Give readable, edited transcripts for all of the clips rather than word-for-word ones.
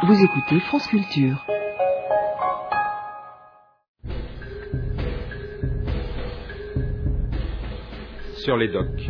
Vous écoutez France Culture. Sur les docks.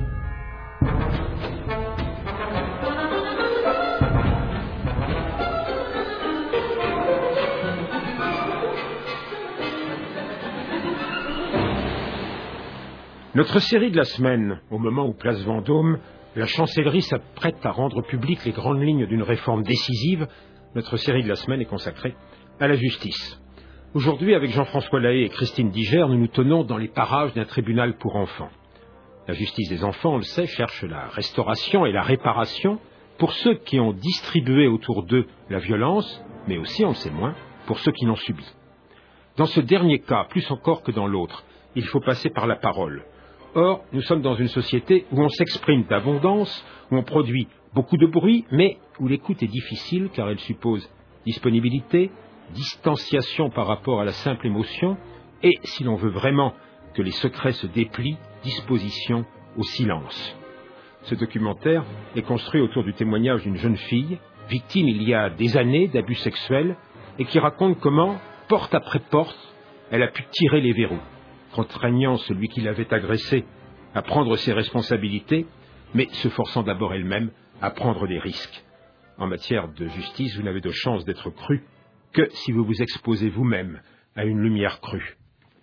Notre série de la semaine, au moment où Place Vendôme, la chancellerie s'apprête à rendre publiques les grandes lignes d'une réforme décisive, notre série de la semaine est consacrée à la justice. Aujourd'hui, avec Jean-François Lahaye et Christine Digert, nous nous tenons dans les parages d'un tribunal pour enfants. La justice des enfants, on le sait, cherche la restauration et la réparation pour ceux qui ont distribué autour d'eux la violence, mais aussi, on le sait moins, pour ceux qui l'ont subie. Dans ce dernier cas, plus encore que dans l'autre, il faut passer par la parole. Or, nous sommes dans une société où on s'exprime d'abondance, où on produit beaucoup de bruit, mais où l'écoute est difficile car elle suppose disponibilité, distanciation par rapport à la simple émotion et, si l'on veut vraiment que les secrets se déplient, disposition au silence. Ce documentaire est construit autour du témoignage d'une jeune fille, victime il y a des années d'abus sexuels et qui raconte comment, porte après porte, elle a pu tirer les verrous, contraignant celui qui l'avait agressée à prendre ses responsabilités, mais se forçant d'abord elle-même à prendre des risques. En matière de justice, vous n'avez de chance d'être cru que si vous vous exposez vous-même à une lumière crue.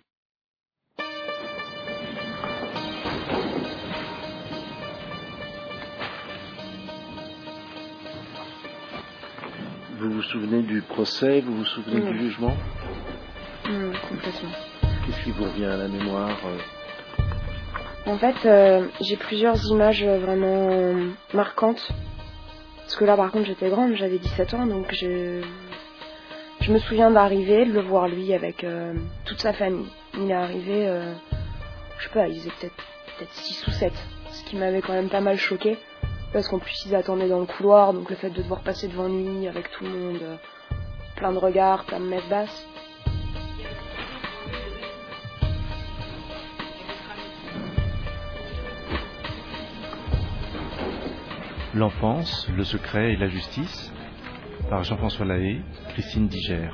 Vous vous souvenez du procès, vous vous souvenez du jugement? Complètement. Qu'est-ce qui vous revient à la mémoire? En fait, j'ai plusieurs images vraiment marquantes. Parce que là, par contre, j'étais grande, j'avais 17 ans, donc je me souviens d'arriver, de le voir lui avec toute sa famille. Il est arrivé, je sais pas, ils étaient peut-être 6 ou 7, ce qui m'avait quand même pas mal choqué. Parce qu'en plus, ils attendaient dans le couloir, donc le fait de devoir passer devant lui avec tout le monde, plein de regards, plein de messes basses. L'enfance, le secret et la justice, par Jean-François Lahaye, Christine Digert.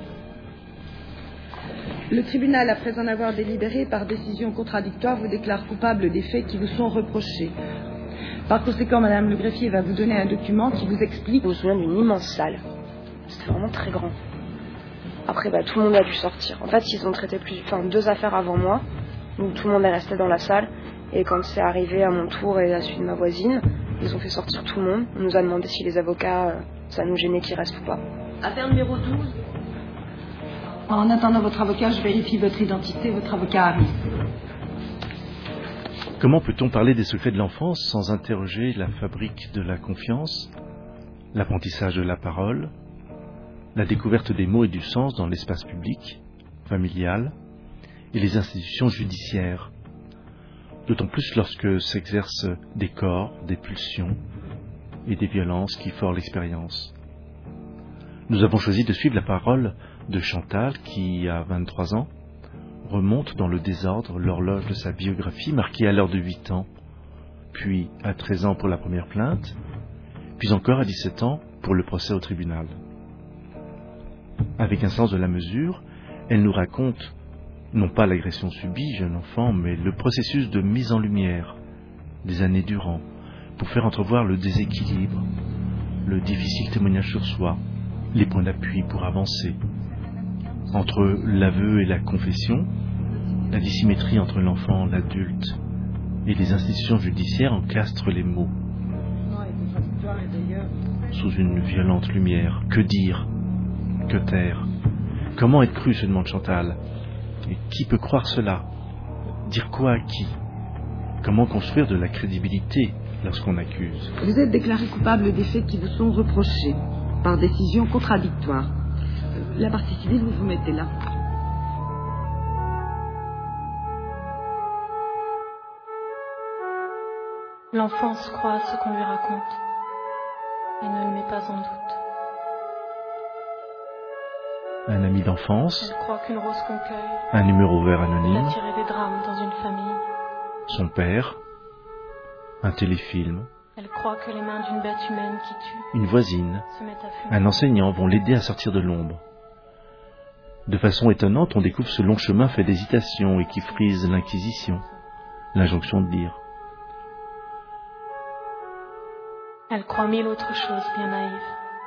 Le tribunal, après en avoir délibéré par décision contradictoire, vous déclare coupable des faits qui vous sont reprochés. Par conséquent, Madame le greffier va vous donner un document qui vous explique... Je me souviens d'une immense salle. C'était vraiment très grand. Après, tout le monde a dû sortir. En fait, ils ont traité 2 affaires avant moi, donc tout le monde est resté dans la salle. Et quand c'est arrivé à mon tour et à celui de ma voisine, ils ont fait sortir tout le monde. On nous a demandé si les avocats, ça nous gênait qu'ils restent ou pas. Affaire numéro 12. En attendant votre avocat, je vérifie votre identité. Votre avocat arrive. Comment peut-on parler des secrets de l'enfance sans interroger la fabrique de la confiance, l'apprentissage de la parole, la découverte des mots et du sens dans l'espace public, familial et les institutions judiciaires, d'autant plus lorsque s'exercent des corps, des pulsions et des violences qui forent l'expérience. Nous avons choisi de suivre la parole de Chantal qui, à 23 ans, remonte dans le désordre l'horloge de sa biographie marquée à l'heure de 8 ans, puis à 13 ans pour la première plainte, puis encore à 17 ans pour le procès au tribunal. Avec un sens de la mesure, elle nous raconte non pas l'agression subie, jeune enfant, mais le processus de mise en lumière, des années durant, pour faire entrevoir le déséquilibre, le difficile témoignage sur soi, les points d'appui pour avancer. Entre l'aveu et la confession, la dissymétrie entre l'enfant, l'adulte et les institutions judiciaires encastrent les mots. Sous une violente lumière, que dire? Que taire? Comment être cru, se demande Chantal. Et qui peut croire cela? Dire quoi à qui? Comment construire de la crédibilité lorsqu'on accuse? Vous êtes déclaré coupable des faits qui vous sont reprochés, par décision contradictoire. La partie civile, vous vous mettez là. L'enfance croit à ce qu'on lui raconte et ne le met pas en doute. Un ami d'enfance, Elle croit qu'une rose qu'on cueille un numéro vert peut anonyme, attirer des drames dans une famille. son père, un téléfilm, Elle croit que les mains d'une bête humaine qui tue Une voisine, se mettent à fumer. un enseignant vont l'aider à sortir de l'ombre. De façon étonnante, on découvre ce long chemin fait d'hésitation et qui frise l'inquisition, l'injonction de dire. Elle croit mille autres choses bien naïves.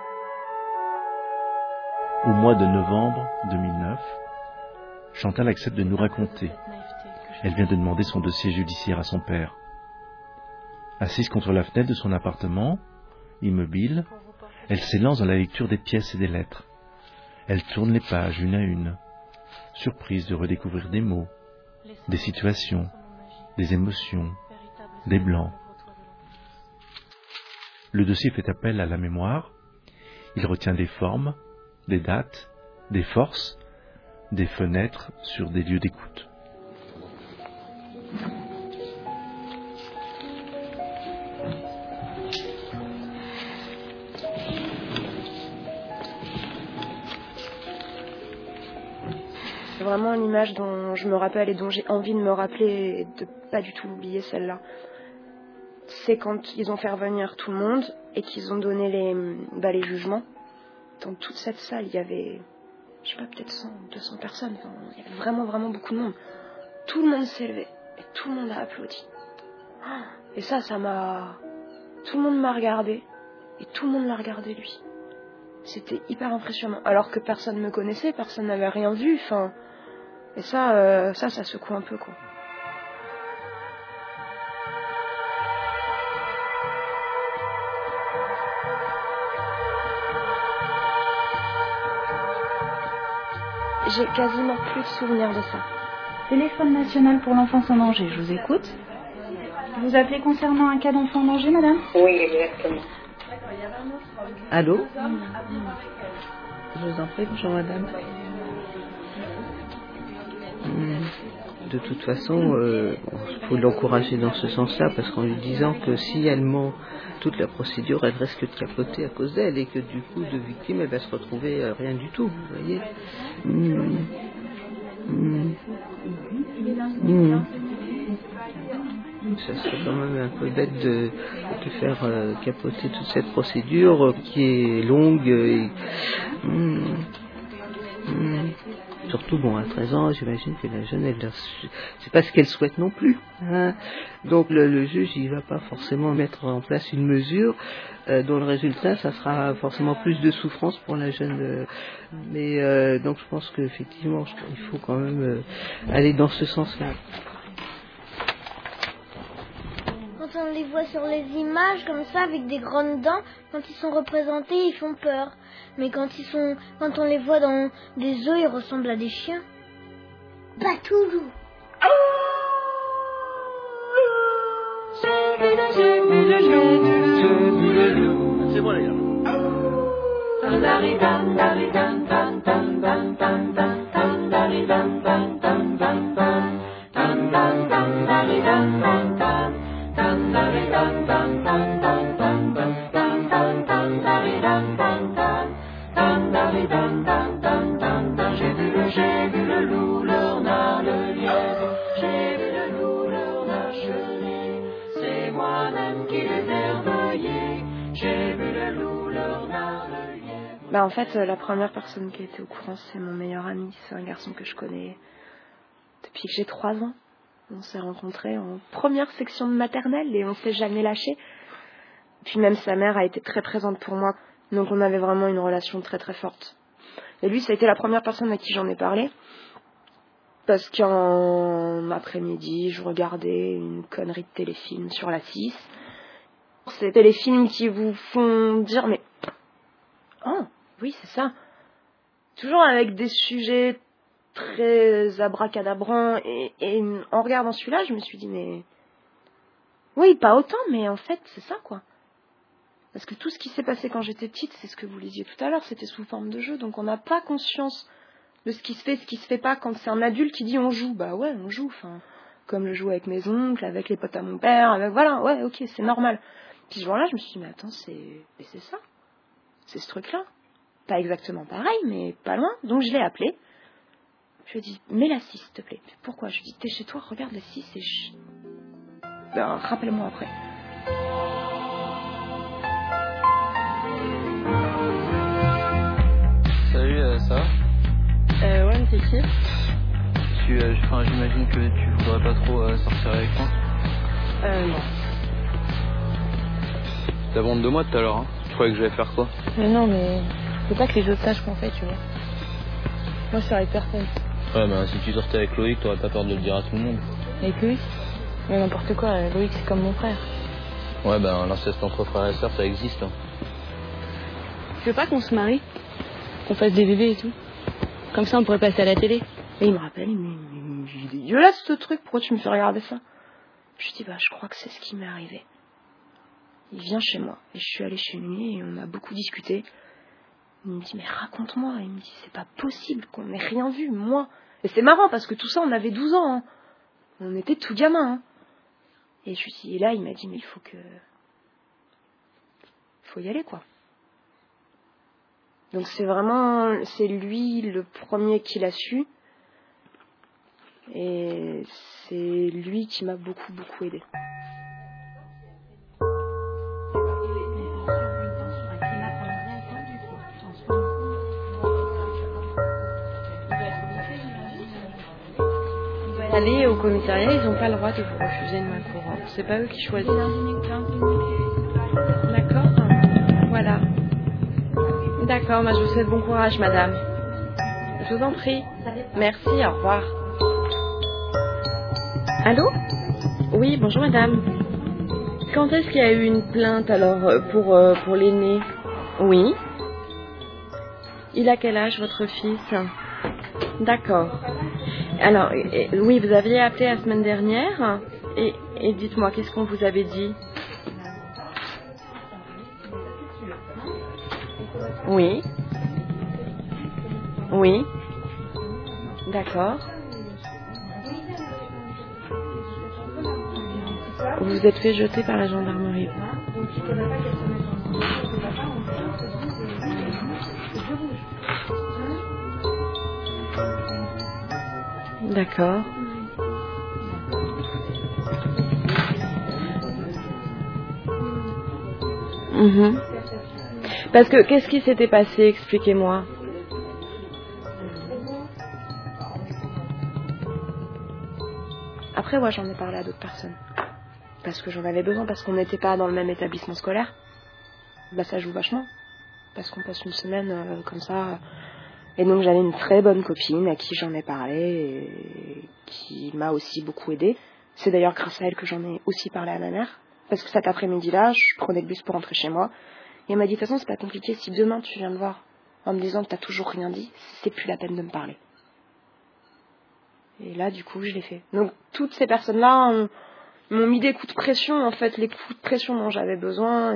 Au mois de novembre 2009, Chantal accepte de nous raconter. Naïveté que je Elle vient de demander son dossier judiciaire à son père. Assise contre la fenêtre de son appartement, immobile, pour vous porter elle s'élance dans la lecture des pièces et des lettres. Elle tourne les pages une à une, surprise de redécouvrir des mots, laisser des situations, son nom magique, des émotions, véritable des symbole blancs. de votre de l'enfance. Le dossier fait appel à la mémoire. Il retient des formes, des dates, des forces, des fenêtres sur des lieux d'écoute. C'est vraiment l'image dont je me rappelle et dont j'ai envie de me rappeler et de pas du tout l'oublier, celle-là. C'est quand ils ont fait revenir tout le monde et qu'ils ont donné les jugements. Dans toute cette salle, il y avait, je sais pas, peut-être 100, 200 personnes. Enfin, il y avait vraiment, vraiment beaucoup de monde. Tout le monde s'est levé et tout le monde a applaudi. Et ça m'a... Tout le monde m'a regardé et tout le monde l'a regardé lui. C'était hyper impressionnant. Alors que personne ne me connaissait, personne n'avait rien vu. Enfin, et ça secoue un peu, quoi. J'ai quasiment plus de souvenirs de ça. Téléphone national pour l'enfance en danger, je vous écoute. Vous appelez concernant un cas d'enfant en danger, madame? Oui, exactement. Allô? Je vous en prie, bonjour madame. De toute façon, il faut l'encourager dans ce sens-là, parce qu'en lui disant que si elle ment toute la procédure, elle risque de capoter à cause d'elle, et que du coup, de victime, elle va se retrouver rien du tout, vous voyez. Ça serait quand même un peu bête de faire capoter toute cette procédure qui est longue et... Surtout, bon, à 13 ans, j'imagine que la jeune, c'est pas ce qu'elle souhaite non plus. Hein. Donc le juge, il va pas forcément mettre en place une mesure dont le résultat, ça sera forcément plus de souffrance pour la jeune. Mais donc je pense qu'effectivement, il faut quand même aller dans ce sens-là. Quand on les voit sur les images comme ça avec des grandes dents, quand ils sont représentés, ils font peur. Mais quand on les voit dans des zoos, ils ressemblent à des chiens. Pas toujours. C'est bon les J'ai vu le loup, le renard, le lièvre. J'ai vu le loup, le renard chenille. C'est moi-même qui les ai recueillis. J'ai vu le loup, le renard, le lièvre. En fait, la première personne qui a été au courant, c'est mon meilleur ami. C'est un garçon que je connais depuis que j'ai 3 ans. On s'est rencontrés en première section de maternelle et on s'est jamais lâchés. Puis même sa mère a été très présente pour moi. Donc on avait vraiment une relation très très forte. Et lui, ça a été la première personne à qui j'en ai parlé. Parce qu'un après-midi, je regardais une connerie de téléfilm sur la 6. C'est des téléfilms qui vous font dire, mais... Oh, oui, c'est ça. Toujours avec des sujets très abracadabrants. Et en regardant celui-là, je me suis dit, mais... Oui, pas autant, mais en fait, c'est ça, quoi. Parce que tout ce qui s'est passé quand j'étais petite, c'est ce que vous lisiez tout à l'heure, c'était sous forme de jeu. Donc on n'a pas conscience de ce qui se fait pas quand c'est un adulte qui dit on joue. Bah ouais, on joue. Enfin, comme je joue avec mes oncles, avec les potes à mon père, avec voilà, ouais, ok, c'est normal. Puis ce jour-là, je me suis dit, mais attends, c'est ça. C'est ce truc-là. Pas exactement pareil, mais pas loin. Donc je l'ai appelé. Je lui ai dit, mets la 6, s'il te plaît. Pourquoi? Je lui ai dit, t'es chez toi, regarde la 6 et rappelle-moi après. qui? J'imagine que tu voudrais pas trop sortir avec moi. Non. T'as honte de moi tout à l'heure, hein? Tu croyais que j'allais faire quoi? Non, mais faut pas que les autres sachent qu'on fait, tu vois. Moi, je suis avec personne. Ouais, mais si tu sortais avec Loïc, t'aurais pas peur de le dire à tout le monde. Avec Loïc? Mais n'importe quoi, Loïc, c'est comme mon frère. Ouais, l'inceste entre frères et sœurs, ça existe. Hein. Tu veux pas qu'on se marie? Qu'on fasse des bébés et tout? Comme ça, on pourrait passer à la télé. Et il me rappelle, mais il est dégueulasse ce truc, pourquoi tu me fais regarder ça? Je dis, je crois que c'est ce qui m'est arrivé. Il vient chez moi, et je suis allée chez lui, et on a beaucoup discuté. Il me dit, mais raconte-moi. Il me dit, c'est pas possible qu'on n'ait rien vu, moi. Et c'est marrant, parce que tout ça, on avait 12 ans. Hein. On était tout gamins. Hein. Et je lui dis, et là, il m'a dit, mais il faut y aller, quoi. Donc c'est lui le premier qui l'a su. Et c'est lui qui m'a beaucoup, beaucoup aidée. Aller au commissariat, ils n'ont pas le droit de vous refuser une main courante. C'est pas eux qui choisissent. D'accord. Voilà. D'accord, je vous souhaite bon courage, madame. Je vous en prie. Merci, au revoir. Allô? Oui, bonjour, madame. Quand est-ce qu'il y a eu une plainte, alors, pour l'aîné? Oui. Il a quel âge, votre fils? D'accord. Alors, oui, vous aviez appelé la semaine dernière. Et dites-moi, qu'est-ce qu'on vous avait dit? Oui. Oui. D'accord. Vous vous êtes fait jeter par la gendarmerie. D'accord. Parce que, qu'est-ce qui s'était passé? Expliquez-moi. Après, j'en ai parlé à d'autres personnes. Parce que j'en avais besoin, parce qu'on n'était pas dans le même établissement scolaire. Ça joue vachement. Parce qu'on passe une semaine comme ça. Et donc, j'avais une très bonne copine à qui j'en ai parlé et qui m'a aussi beaucoup aidée. C'est d'ailleurs grâce à elle que j'en ai aussi parlé à ma mère. Parce que cet après-midi-là, je prenais le bus pour rentrer chez moi. Et elle m'a dit, de toute façon, c'est pas compliqué. Si demain, tu viens me voir en me disant que t'as toujours rien dit, c'est plus la peine de me parler. Et là, du coup, je l'ai fait. Donc, toutes ces personnes-là m'ont mis des coups de pression, en fait, les coups de pression dont j'avais besoin.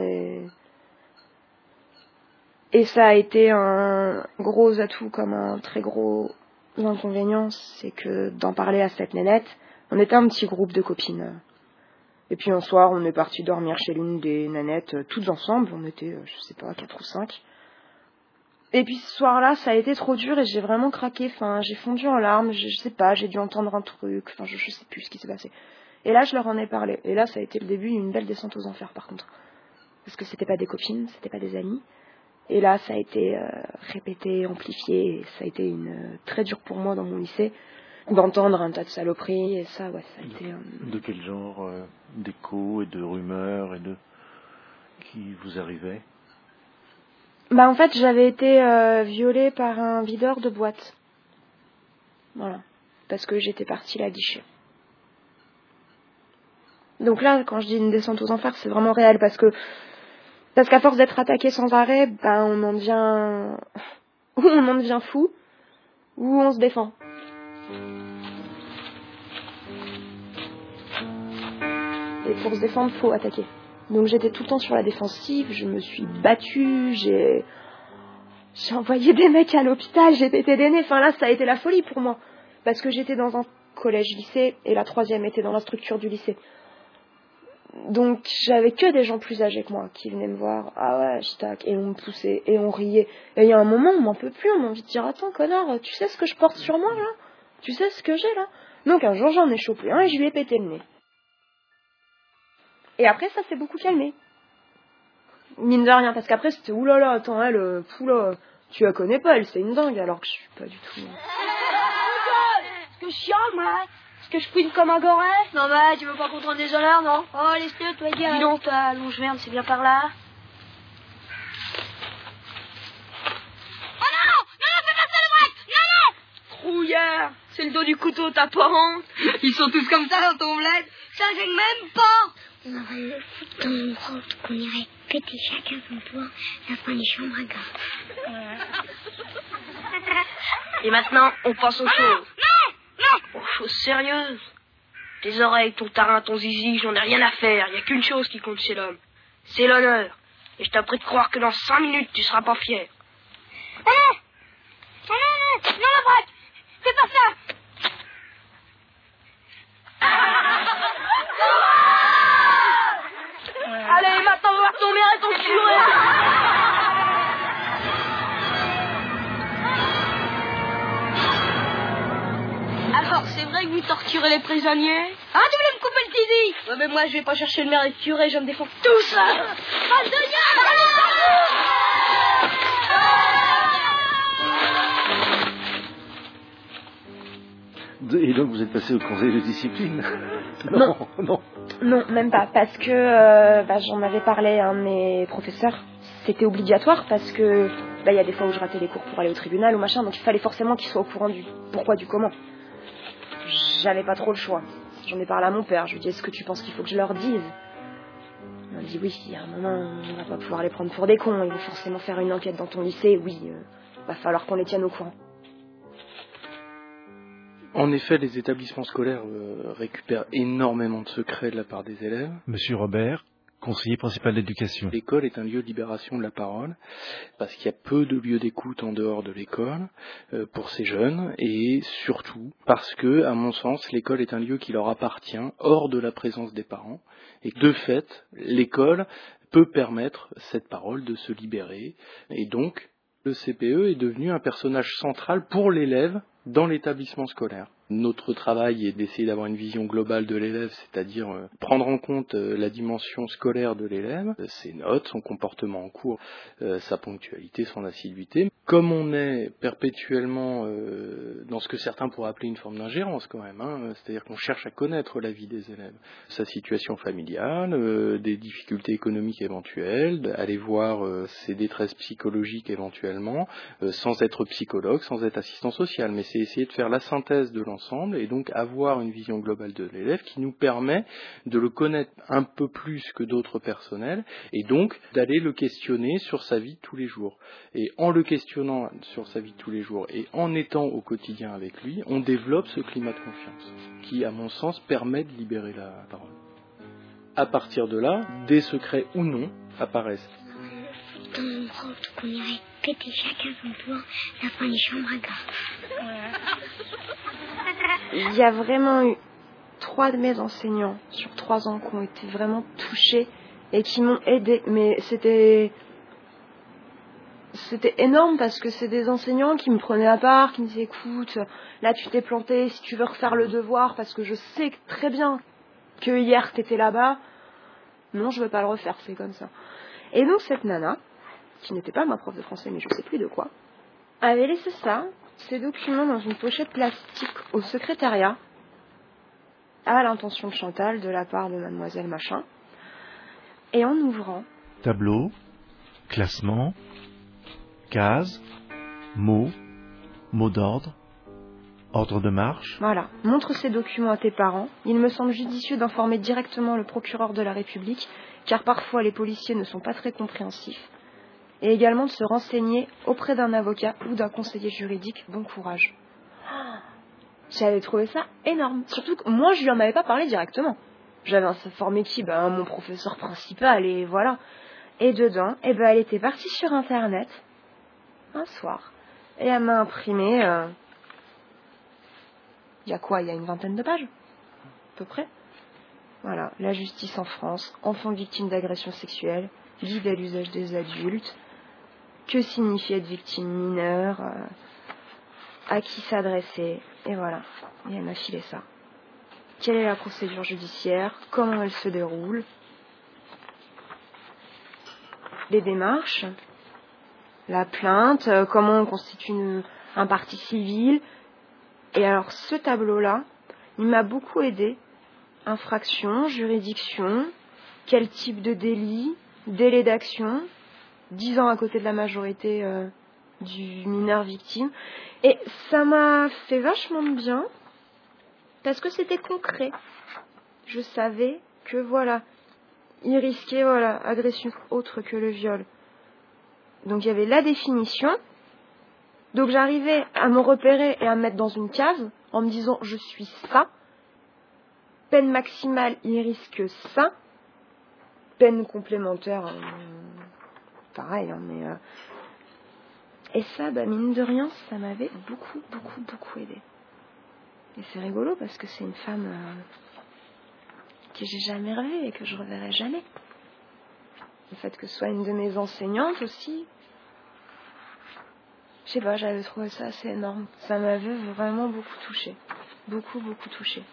Et ça a été un gros atout comme un très gros inconvénient, c'est que d'en parler à cette nénette, on était un petit groupe de copines. Et puis un soir, on est parti dormir chez l'une des nénettes, toutes ensemble, on était, 4 ou 5. Et puis ce soir-là, ça a été trop dur et j'ai vraiment craqué, j'ai fondu en larmes, je sais pas, j'ai dû entendre un truc, je sais plus ce qui s'est passé. Et là, je leur en ai parlé. Et là, ça a été le début d'une belle descente aux enfers, par contre. Parce que c'était pas des copines, c'était pas des amis. Et là, ça a été répété, amplifié, et ça a été très dur pour moi dans mon lycée d'entendre un tas de saloperies, et ça, ça a été... De quel genre d'échos et de rumeurs qui vous arrivaient? En fait, j'avais été violée par un videur de boîte. Voilà. Parce que j'étais partie la guichet. Donc là, quand je dis une descente aux enfers, c'est vraiment réel, parce qu'à force d'être attaqué sans arrêt, on en devient fou, ou on se défend. Et pour se défendre, faut attaquer. Donc j'étais tout le temps sur la défensive, je me suis battue, j'ai envoyé des mecs à l'hôpital, j'ai pété des nez. Là, ça a été la folie pour moi. Parce que j'étais dans un collège-lycée, et la 3e était dans la structure du lycée. Donc j'avais que des gens plus âgés que moi qui venaient me voir, et on me poussait et on riait. Et il y a un moment, on m'en peut plus, on m'a envie de dire, attends connard, tu sais ce que je porte sur moi là? Tu sais ce que j'ai là? Donc un jour j'en ai chopé un et je lui ai pété le nez. Et après ça s'est beaucoup calmé. Mine de rien, parce qu'après c'était oulala, attends elle, tu la connais pas, elle c'est une dingue, alors que je suis pas du tout... que je chiale, moi. Est-ce que je fouine comme un goré? Non, mais tu veux pas qu'on te rende des honneurs, non? Oh, laisse-le, toi, gars. Dis donc, ta longe verte, c'est bien par là. Oh non! Non, fais pas ça, le break! Non! Trouillard! C'est le dos du couteau, t'as pas honte? Ils sont tous comme ça dans ton bled. Ça gêne même pas! On aurait le foutre dans une grotte qu'on irait péter chacun son tour la fin des chambres à gars. Et maintenant, on passe aux choses. Non! Aux choses sérieuses. Tes oreilles, ton tarin, ton zizi, j'en ai rien à faire. Y a qu'une chose qui compte chez l'homme. C'est l'honneur. Et je t'apprête de croire que dans 5 minutes, tu seras pas fier. Non, la braque! Fais pas ça! Allez, maintenant, on va voir ton mère et ton curé! Alors, c'est vrai que vous torturez les prisonniers? Ah, tu voulais me couper le tizi? Ouais, mais moi, je vais pas chercher le maire et le curé, je me défends tout seul! Ah, Et donc vous êtes passé au conseil de discipline? Non. Non. Non, même pas, parce que j'en avais parlé à un de mes professeurs. C'était obligatoire parce que y a des fois où je ratais les cours pour aller au tribunal ou machin, donc il fallait forcément qu'ils soient au courant du pourquoi, du comment. J'avais pas trop le choix. J'en ai parlé à mon père, je lui ai dit, est-ce que tu penses qu'il faut que je leur dise? Il m'a dit oui, il y a un moment, on va pas pouvoir les prendre pour des cons, ils vont forcément faire une enquête dans ton lycée, oui, va falloir qu'on les tienne au courant. En effet, les établissements scolaires récupèrent énormément de secrets de la part des élèves. Monsieur Robert, conseiller principal d'éducation. L'école est un lieu de libération de la parole, parce qu'il y a peu de lieux d'écoute en dehors de l'école pour ces jeunes, et surtout parce que, à mon sens, l'école est un lieu qui leur appartient hors de la présence des parents, et de fait, l'école peut permettre cette parole de se libérer, et donc le CPE est devenu un personnage central pour l'élève dans l'établissement scolaire. Notre travail est d'essayer d'avoir une vision globale de l'élève, c'est-à-dire prendre en compte la dimension scolaire de l'élève, ses notes, son comportement en cours, sa ponctualité, son assiduité. Comme on est perpétuellement dans ce que certains pourraient appeler une forme d'ingérence quand même, c'est-à-dire qu'on cherche à connaître la vie des élèves, sa situation familiale, des difficultés économiques éventuelles, aller voir ses détresses psychologiques éventuellement, sans être psychologue, sans être assistant social, mais c'est essayer de faire la synthèse de l'ensemble et donc avoir une vision globale de l'élève qui nous permet de le connaître un peu plus que d'autres personnels et donc d'aller le questionner sur sa vie de tous les jours. Et en le questionnant sur sa vie de tous les jours et en étant au quotidien avec lui, on développe ce climat de confiance qui, à mon sens, permet de libérer la parole. À partir de là, des secrets ou non apparaissent. Dans une grotte qu'on irait péter chacun son tour la fin des chambres à gars. Il y a vraiment eu 3 de mes enseignants sur 3 ans qui ont été vraiment touchés et qui m'ont aidé. Mais c'était énorme parce que c'est des enseignants qui me prenaient à part, qui me disaient écoute, là tu t'es planté, si tu veux refaire le devoir parce que je sais très bien que hier t'étais là-bas, non je veux pas le refaire, c'est comme ça. Et donc cette nana, qui n'était pas ma prof de français mais je sais plus de quoi, avait laissé ça, ces documents dans une pochette plastique au secrétariat à l'intention de Chantal de la part de mademoiselle machin. Et en ouvrant... Tableau, classement, cases, mots, mots d'ordre, ordre de marche. Voilà, montre ces documents à tes parents. Il me semble judicieux d'informer directement le procureur de la République, car parfois les policiers ne sont pas très compréhensifs. Et également de se renseigner auprès d'un avocat ou d'un conseiller juridique. Bon courage. J'avais trouvé ça énorme. Surtout que moi, je lui en avais pas parlé directement. J'avais informé qui? Mon professeur principal, et voilà. Et dedans, elle était partie sur Internet, un soir. Et elle m'a imprimé... Il y a quoi? Il y a une 20aine de pages, à peu près. Voilà, la justice en France, enfants victimes d'agressions sexuelles, guide à l'usage des adultes, que signifie être victime mineure, à qui s'adresser, et voilà. Et elle m'a filé ça. Quelle est la procédure judiciaire, comment elle se déroule, les démarches, la plainte, comment on constitue un partie civile, Et alors ce tableau-là, il m'a beaucoup aidé. Infraction, juridiction, quel type de délit, délai d'action, 10 ans à côté de la majorité du mineur victime. Et ça m'a fait vachement de bien parce que c'était concret. Je savais que voilà, il risquait agression autre que le viol. Donc il y avait la définition. Donc j'arrivais à me repérer et à me mettre dans une case en me disant je suis ça. Peine maximale, il risque ça. Peine complémentaire, pareil, hein, mais... Et ça, mine de rien, ça m'avait beaucoup aidé. Et c'est rigolo parce que c'est une femme que j'ai jamais revue et que je reverrai jamais. Le fait que ce soit une de mes enseignantes aussi, je sais pas, j'avais trouvé ça assez énorme. Ça m'avait vraiment beaucoup touchée. Beaucoup touchée.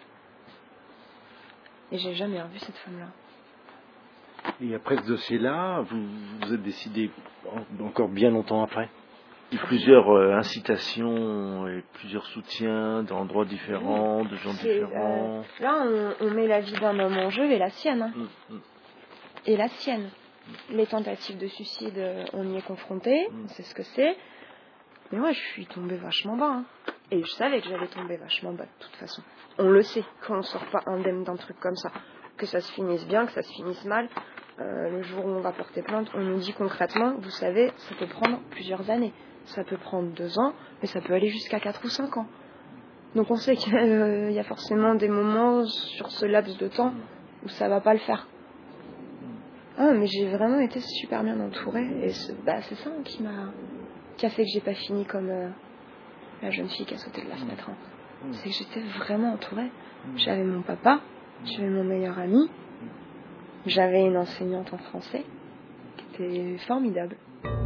Et j'ai jamais revu cette femme-là. Et après ce dossier-là, vous êtes décidé encore bien longtemps après? Plusieurs incitations et plusieurs soutiens d'endroits différents, de gens différents. Là, on met la vie d'un homme en jeu et la sienne. Hein. Et la sienne. Les tentatives de suicide, on y est confronté, on sait ce que c'est. Mais moi, je suis tombée vachement bas. Hein. Et je savais que j'allais tomber vachement bas, de toute façon. On le sait, quand on sort pas indemne d'un truc comme ça. Que ça se finisse bien, que ça se finisse mal. Le jour où on va porter plainte, on nous dit concrètement, vous savez, ça peut prendre plusieurs années. Ça peut prendre 2 ans, mais ça peut aller jusqu'à 4 ou 5 ans. Donc on sait qu'il y a forcément des moments sur ce laps de temps où ça va pas le faire. Ah, mais j'ai vraiment été super bien entourée. Et c'est ça qui a fait que j'ai pas fini comme la jeune fille qui a sauté de la fenêtre. Hein. C'est que j'étais vraiment entourée. J'avais mon papa, j'avais mon meilleur ami, j'avais une enseignante en français qui était formidable.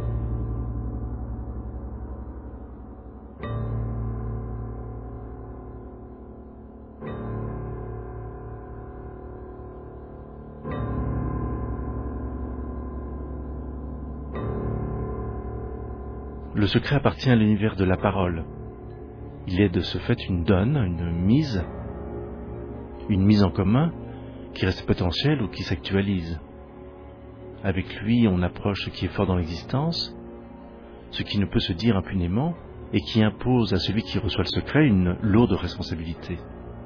Le secret appartient à l'univers de la parole. Il est de ce fait une donne, une mise en commun qui reste potentielle ou qui s'actualise. Avec lui, on approche ce qui est fort dans l'existence, ce qui ne peut se dire impunément et qui impose à celui qui reçoit le secret une lourde responsabilité.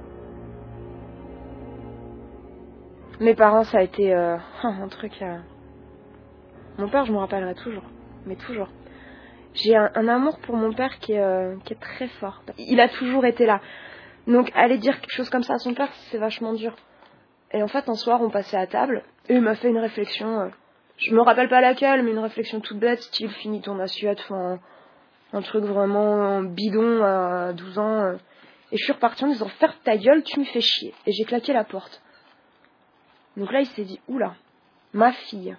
Mes parents, ça a été un truc... Mon père, je me rappellerai toujours, mais toujours. J'ai un amour pour mon père qui est très fort. Il a toujours été là. Donc aller dire quelque chose comme ça à son père, c'est vachement dur. Et en fait, un soir, on passait à table et il m'a fait une réflexion. Je me rappelle pas laquelle, mais une réflexion toute bête, style finis ton assiette, un truc vraiment bidon à 12 ans. Et je suis repartie en disant ferme ta gueule, tu me fais chier. Et j'ai claqué la porte. Donc là, il s'est dit oula, ma fille.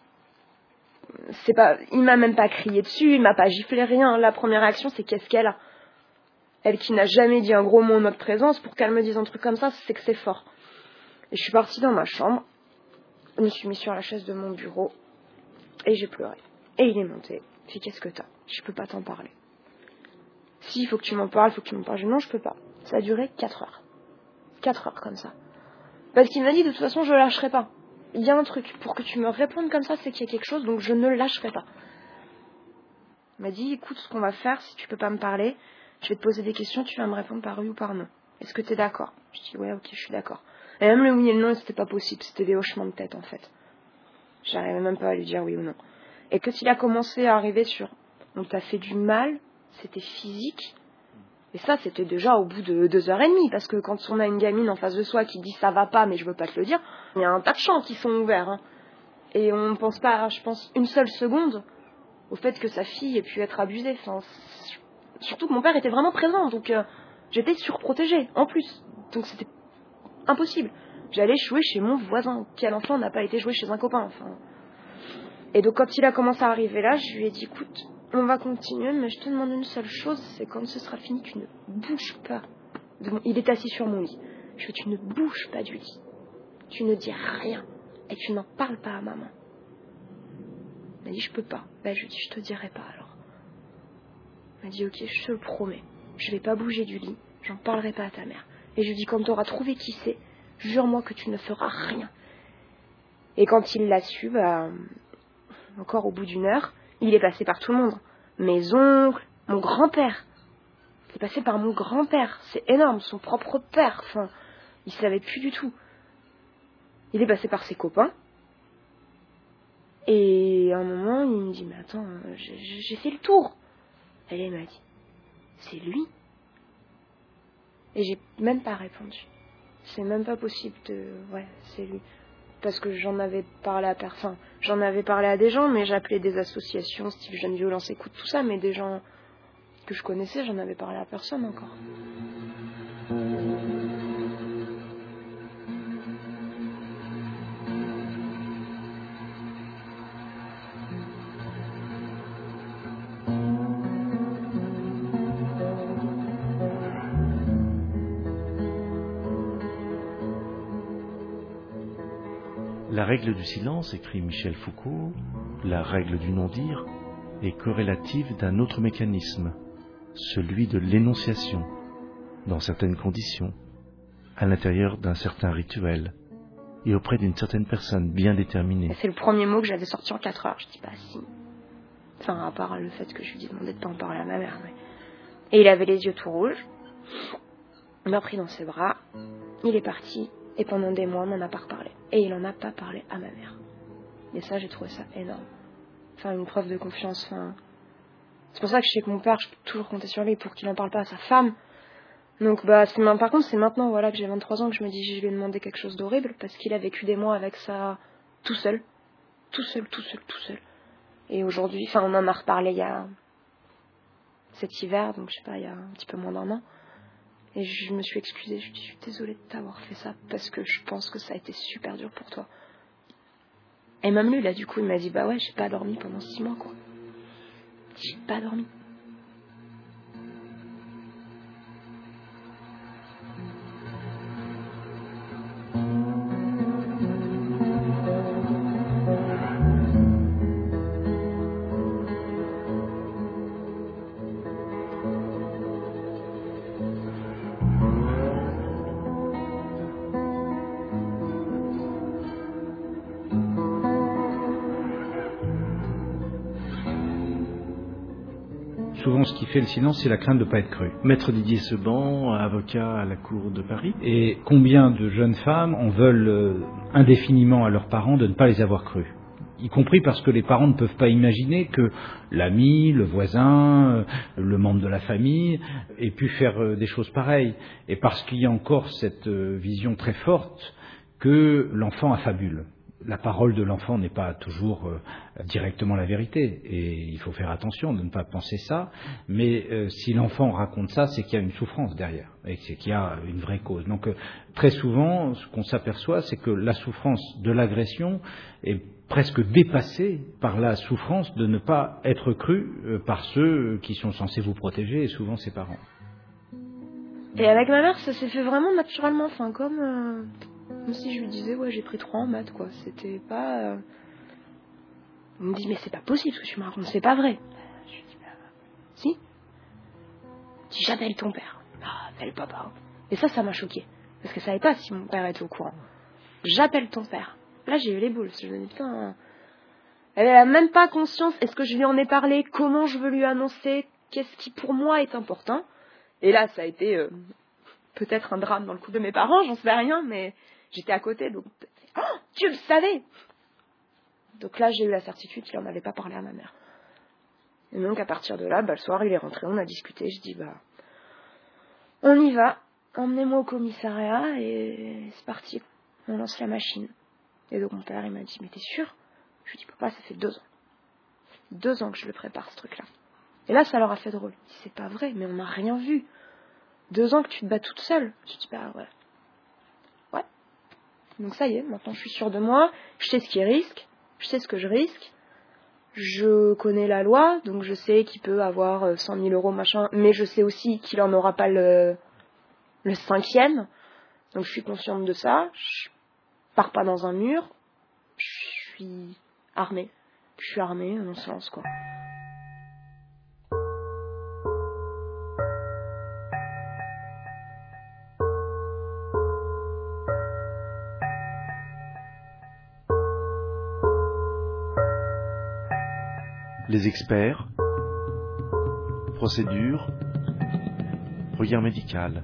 Il m'a même pas crié dessus, il m'a pas giflé, rien. La première réaction, c'est qu'est-ce qu'elle a. Elle qui n'a jamais dit un gros mot en notre présence, pour qu'elle me dise un truc comme ça, c'est que c'est fort. Et je suis partie dans ma chambre, je me suis mise sur la chaise de mon bureau, et j'ai pleuré. Et il est monté. Il fait qu'est-ce que t'as? Je peux pas t'en parler. Si, il faut que tu m'en parles, Je dis non, je peux pas. Ça a duré 4 heures. 4 heures comme ça. Parce qu'il m'a dit de toute façon, je lâcherai pas. Il y a un truc, pour que tu me répondes comme ça, c'est qu'il y a quelque chose, donc je ne lâcherai pas. Il m'a dit, écoute, ce qu'on va faire, si tu peux pas me parler, je vais te poser des questions, tu vas me répondre par oui ou par non. Est-ce que t'es d'accord? Je dis, ouais, ok, je suis d'accord. Et même le oui et le non, c'était pas possible, c'était des hochements de tête, en fait. J'arrivais même pas à lui dire oui ou non. Et quand il a commencé à arriver sur, on t'a fait du mal, c'était physique, et ça, c'était déjà au bout de 2h30, parce que quand on a une gamine en face de soi qui dit ça va pas, mais je veux pas te le dire, il y a un tas de champs qui sont ouverts. Hein. Et on ne pense pas, je pense, une seule seconde au fait que sa fille ait pu être abusée. Enfin, surtout que mon père était vraiment présent, donc j'étais surprotégée, en plus. Donc c'était impossible. J'allais jouer chez mon voisin. Quel enfant n'a pas été jouer chez un copain, enfin. Et donc quand il a commencé à arriver là, je lui ai dit, écoute, on va continuer, mais je te demande une seule chose, c'est quand ce sera fini, tu ne bouges pas. Il est assis sur mon lit. Je veux tu ne bouges pas du lit. Tu ne dis rien. Et tu n'en parles pas à maman. Il m'a dit, je peux pas. Je lui ai dit, je te dirai pas alors. Il m'a dit, ok, je te le promets. Je vais pas bouger du lit. j'en parlerai pas à ta mère. Et je lui dis, quand tu auras trouvé qui c'est, jure-moi que tu ne feras rien. Et quand il l'a su, encore au bout d'une heure, il est passé par tout le monde. Mes oncles, mon grand-père. Il est passé par mon grand-père. C'est énorme, son propre père. Enfin, il savait plus du tout. Il est passé par ses copains. Et à un moment, il me dit, mais attends, j'ai fait le tour. Et là, il m'a dit, c'est lui. Et j'ai même pas répondu. C'est même pas possible de... Ouais, c'est lui. Parce que j'en avais parlé à personne. J'en avais parlé à des gens, mais j'appelais des associations, style Jeunes Violence Écoute, tout ça, mais des gens que je connaissais, j'en avais parlé à personne encore. La règle du silence, écrit Michel Foucault, la règle du non-dire, est corrélative d'un autre mécanisme, celui de l'énonciation, dans certaines conditions, à l'intérieur d'un certain rituel, et auprès d'une certaine personne bien déterminée. C'est le premier mot que j'avais sorti en 4 heures. Je dis, bah si. Enfin, à part le fait que je lui ai demandé de pas en parler à ma mère. Mais... Et il avait les yeux tout rouges. Il m'a pris dans ses bras. Il est parti. Et pendant des mois, on n'en a pas reparlé. Et il n'en a pas parlé à ma mère. Et ça, j'ai trouvé ça énorme. Enfin, une preuve de confiance. Enfin... C'est pour ça que je sais que mon père, je peux toujours compter sur lui pour qu'il n'en parle pas à sa femme. Donc, par contre, c'est maintenant, voilà, que j'ai 23 ans, que je me dis, je vais lui demander quelque chose d'horrible, parce qu'il a vécu des mois avec ça tout seul. Tout seul. Et aujourd'hui, on en a reparlé il y a cet hiver, donc je sais pas, il y a un petit peu moins d'1 an. Et je me suis excusée, je suis désolée de t'avoir fait ça, parce que je pense que ça a été super dur pour toi. Et même lui, là, du coup, il m'a dit, bah ouais, j'ai pas dormi pendant 6 mois, quoi. J'ai pas dormi. Souvent, ce qui fait le silence, c'est la crainte de ne pas être cru. Maître Didier Seban, avocat à la Cour de Paris. Et combien de jeunes femmes en veulent indéfiniment à leurs parents de ne pas les avoir crus, y compris parce que les parents ne peuvent pas imaginer que l'ami, le voisin, le membre de la famille ait pu faire des choses pareilles. Et parce qu'il y a encore cette vision très forte que l'enfant affabule. La parole de l'enfant n'est pas toujours directement la vérité, et il faut faire attention de ne pas penser ça, mais si l'enfant raconte ça, c'est qu'il y a une souffrance derrière, et c'est qu'il y a une vraie cause. Donc très souvent, ce qu'on s'aperçoit, c'est que la souffrance de l'agression est presque dépassée par la souffrance de ne pas être cru par ceux qui sont censés vous protéger, et souvent ses parents. Et avec ma mère, ça s'est fait vraiment naturellement, comme si je lui disais, ouais, j'ai pris 3 en maths, quoi. C'était pas... Il me dit, mais c'est pas possible ce que tu me racontes, c'est pas vrai. Je lui dis, si. Si j'appelle ton père. Ah, appelle papa. Et ça m'a choquée. Parce que je savais pas si mon père était au courant. J'appelle ton père. Là, j'ai eu les boules. Je me dis, putain... Elle a même pas conscience. Est-ce que je lui en ai parlé? Comment je veux lui annoncer? Qu'est-ce qui, pour moi, est important? Et là, ça a été peut-être un drame dans le couple de mes parents, j'en sais rien, mais... J'étais à côté, donc... Oh, tu le savais! Donc là, j'ai eu la certitude qu'il n'en avait pas parlé à ma mère. Et donc, à partir de là, le soir, il est rentré, on a discuté. Je dis, on y va. Emmenez-moi au commissariat et c'est parti. On lance la machine. Et donc, mon père, il m'a dit, mais t'es sûr? Je lui dis, papa, ça fait 2 ans. 2 ans que je le prépare, ce truc-là. Et là, ça leur a fait drôle. Il dit, c'est pas vrai, mais on n'a rien vu. 2 ans que tu te bats toute seule. Je dis, ouais. Donc ça y est, maintenant je suis sûre de moi, je sais ce qui risque, je sais ce que je risque, je connais la loi, donc je sais qu'il peut avoir 100 000 euros, machin, mais je sais aussi qu'il en aura pas le 5e, donc je suis consciente de ça, je pars pas dans un mur, je suis armée, on se lance, quoi. Les experts, procédure, regard médical.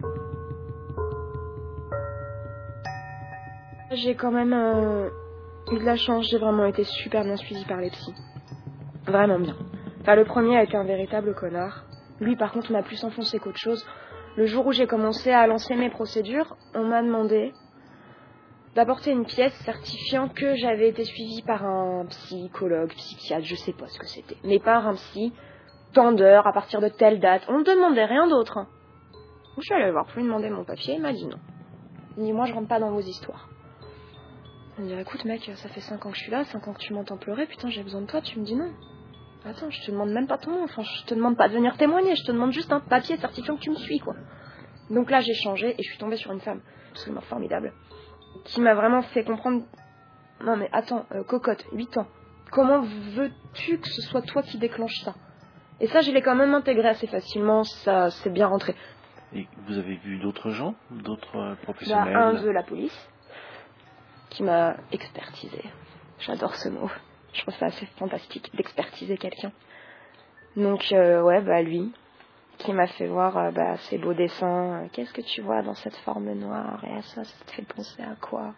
J'ai quand même eu de la chance, j'ai vraiment été super bien suivie par les psys. Vraiment bien. Enfin, le premier a été un véritable connard. Lui, par contre, m'a plus enfoncé qu'autre chose. Le jour où j'ai commencé à lancer mes procédures, on m'a demandé d'apporter une pièce certifiant que j'avais été suivie par un psychologue, psychiatre, je sais pas ce que c'était, mais par un psy, tant d'heures, à partir de telle date. On ne demandait rien d'autre. Donc, je suis allée le voir pour lui demander mon papier, il m'a dit non. Il dit, moi, je rentre pas dans vos histoires. Il m'a dit, écoute mec, ça fait 5 ans que je suis là, 5 ans que tu m'entends pleurer, putain, j'ai besoin de toi, tu me dis non. Attends, je te demande même pas ton nom, enfin, je te demande pas de venir témoigner, je te demande juste un papier certifiant que tu me suis, quoi. Donc là, j'ai changé et je suis tombée sur une femme absolument formidable, qui m'a vraiment fait comprendre, non mais attends, cocotte, 8 ans, comment veux-tu que ce soit toi qui déclenche ça? Et ça, je l'ai quand même intégré assez facilement, ça c'est bien rentré. Et vous avez vu d'autres gens, d'autres professionnels? Un de la police, qui m'a expertisé. J'adore ce mot. Je trouve ça assez fantastique d'expertiser quelqu'un. Donc, lui, qui m'a fait voir ces beaux dessins. Qu'est-ce que tu vois dans cette forme noire? Et ça te fait penser à quoi?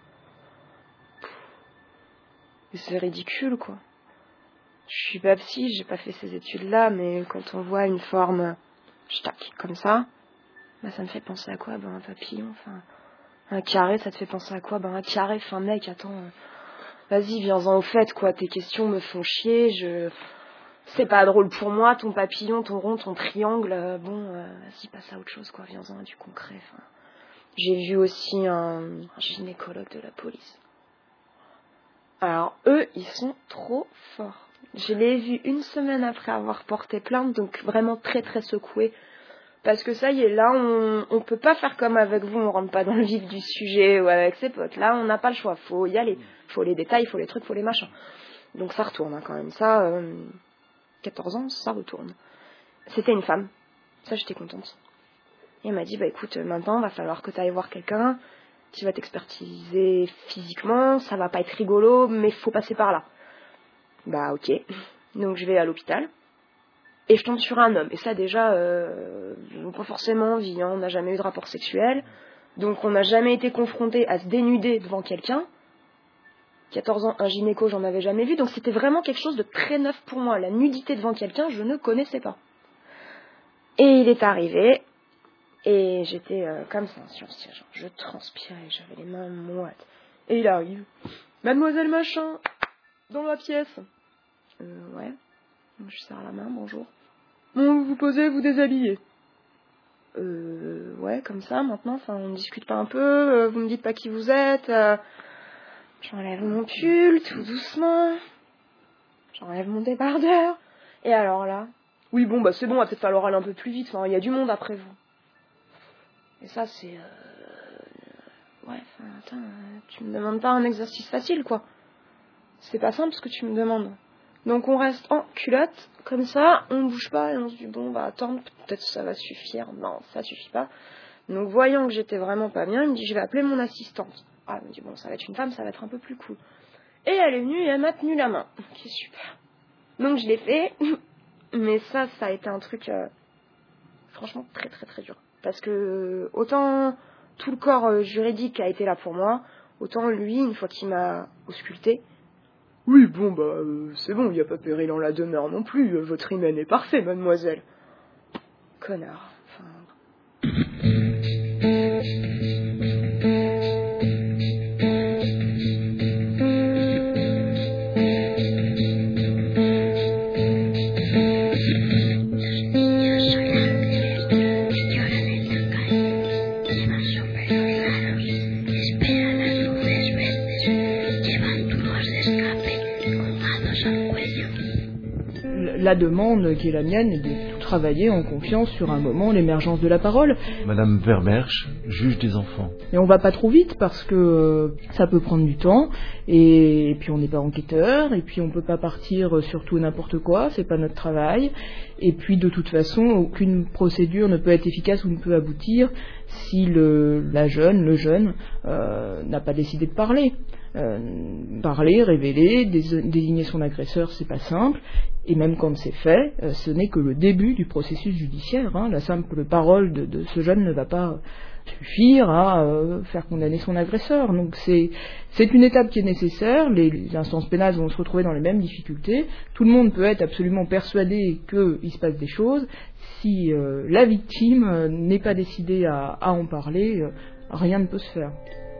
C'est ridicule, quoi. Je suis pas psy, j'ai pas fait ces études-là, mais quand on voit une forme, comme ça, ça me fait penser à quoi? Un papillon, enfin... Un carré, ça te fait penser à quoi? Un carré, enfin mec, attends... Vas-y, viens-en au fait, quoi. Tes questions me font chier, c'est pas drôle pour moi, ton papillon, ton rond, ton triangle, vas-y, passe à autre chose, quoi. Viens-en à du concret, enfin... J'ai vu aussi un gynécologue de la police. Alors, eux, ils sont trop forts. Je l'ai vu une semaine après avoir porté plainte, donc vraiment très très secouée. Parce que ça y est, là, on peut pas faire comme avec vous, on rentre pas dans le vif du sujet ou avec ses potes. Là, on n'a pas le choix, faut y aller. Faut les détails, faut les trucs, faut les machins. Donc ça retourne quand même. Ça, 14 ans, ça retourne. C'était une femme. Ça, j'étais contente. Et elle m'a dit, écoute, maintenant, va falloir que tu ailles voir quelqu'un qui va t'expertiser physiquement. Ça va pas être rigolo, mais faut passer par là. Ok. Donc je vais à l'hôpital. Et je tombe sur un homme. Et ça, déjà, pas forcément envie. On n'a jamais eu de rapport sexuel. Donc, on n'a jamais été confronté à se dénuder devant quelqu'un. 14 ans, un gynéco, j'en avais jamais vu. Donc, c'était vraiment quelque chose de très neuf pour moi. La nudité devant quelqu'un, je ne connaissais pas. Et il est arrivé. Et j'étais comme ça, sur le siège. Je transpirais, j'avais les mains moites. Et il arrive. Mademoiselle machin, dans la pièce. Ouais. Je serre la main, bonjour. Bon, vous vous posez, vous déshabillez. Ouais, comme ça, maintenant, on ne discute pas un peu, vous me dites pas qui vous êtes, j'enlève mon pull, tout doucement, j'enlève mon débardeur, et alors là, oui, c'est bon, va peut-être falloir aller un peu plus vite, il y a du monde après vous. Et ça, c'est... attends, tu me demandes pas un exercice facile, quoi. C'est pas simple ce que tu me demandes. Donc on reste en culotte, comme ça, on ne bouge pas, et on se dit, attendre, peut-être ça va suffire. Non, ça suffit pas. Donc voyant que j'étais vraiment pas bien, il me dit, je vais appeler mon assistante. Ah, il me dit, ça va être une femme, ça va être un peu plus cool. Et elle est venue et elle m'a tenu la main. Ok, super. Donc je l'ai fait, mais ça a été un truc, franchement, très très très dur. Parce que, autant tout le corps juridique a été là pour moi, autant lui, une fois qu'il m'a ausculté, oui, c'est bon, il n'y a pas péril en la demeure non plus, votre hymen est parfait, mademoiselle. Connard, La demande qui est la mienne est de tout travailler en confiance sur un moment, l'émergence de la parole. Madame Vermersch, juge des enfants. Et on va pas trop vite parce que ça peut prendre du temps et puis on n'est pas enquêteur et puis on peut pas partir sur tout et n'importe quoi, c'est pas notre travail. Et puis de toute façon, aucune procédure ne peut être efficace ou ne peut aboutir si le jeune n'a pas décidé de parler. Parler, révéler, désigner son agresseur, c'est pas simple, et même quand c'est fait, ce n'est que le début du processus judiciaire. La simple parole de ce jeune ne va pas suffire à faire condamner son agresseur. Donc c'est une étape qui est nécessaire. Les instances pénales vont se retrouver dans les mêmes difficultés. Tout le monde peut être absolument persuadé qu'il se passe des choses. Si la victime n'est pas décidée à en parler, rien ne peut se faire.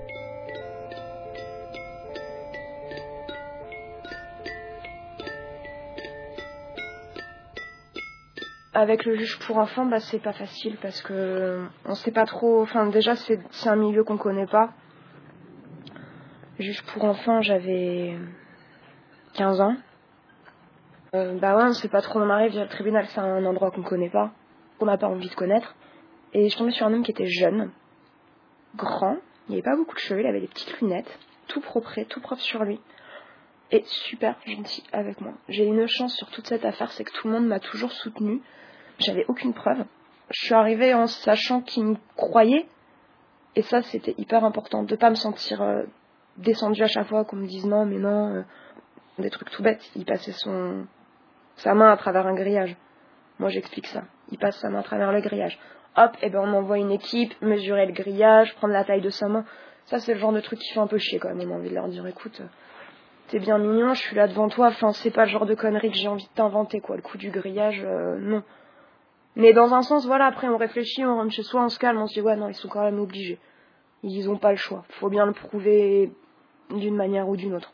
Avec le juge pour enfants, c'est pas facile parce que on sait pas trop. Enfin, déjà, c'est un milieu qu'on connaît pas. Juge pour enfants, j'avais 15 ans. On sait pas trop. On arrive via le tribunal, c'est un endroit qu'on connaît pas, qu'on n'a pas envie de connaître. Et je tombais sur un homme qui était jeune, grand. Il n'y avait pas beaucoup de cheveux, il avait des petites lunettes, tout propre sur lui. Et super gentil avec moi. J'ai une chance sur toute cette affaire, c'est que tout le monde m'a toujours soutenue. J'avais aucune preuve. Je suis arrivée en sachant qu'il me croyait. Et ça, c'était hyper important. De pas me sentir descendue à chaque fois, qu'on me dise non, mais non. Des trucs tout bêtes. Il passait sa main à travers un grillage. Moi, j'explique ça. Il passe sa main à travers le grillage. Hop, on envoie une équipe, mesurer le grillage, prendre la taille de sa main. Ça, c'est le genre de truc qui fait un peu chier quand même. On a envie de leur dire, écoute... T'es bien mignon, je suis là devant toi, c'est pas le genre de connerie que j'ai envie de t'inventer, quoi. Le coup du grillage, non. Mais dans un sens, après on réfléchit, on rentre chez soi, on se calme, on se dit, ouais, non, ils sont quand même obligés. Ils ont pas le choix. Faut bien le prouver d'une manière ou d'une autre.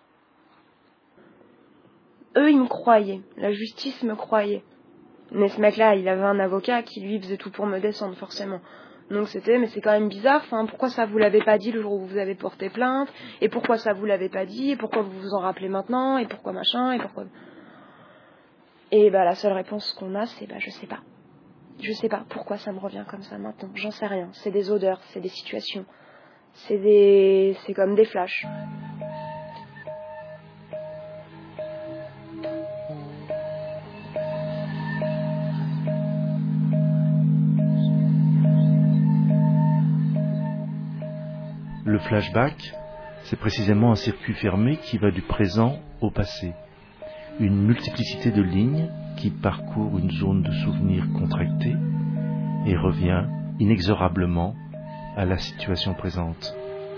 Eux, ils me croyaient. La justice me croyait. Mais ce mec-là, il avait un avocat qui, lui, faisait tout pour me descendre, forcément. Donc mais c'est quand même bizarre, pourquoi ça vous l'avez pas dit le jour où vous avez porté plainte, et pourquoi ça vous l'avez pas dit, et pourquoi vous vous en rappelez maintenant, et pourquoi machin, et pourquoi... Et la seule réponse qu'on a, c'est je sais pas. Je sais pas pourquoi ça me revient comme ça maintenant, j'en sais rien. C'est des odeurs, c'est des situations, c'est comme des flashs. Le flashback, c'est précisément un circuit fermé qui va du présent au passé. Une multiplicité de lignes qui parcourt une zone de souvenirs contractée et revient inexorablement à la situation présente.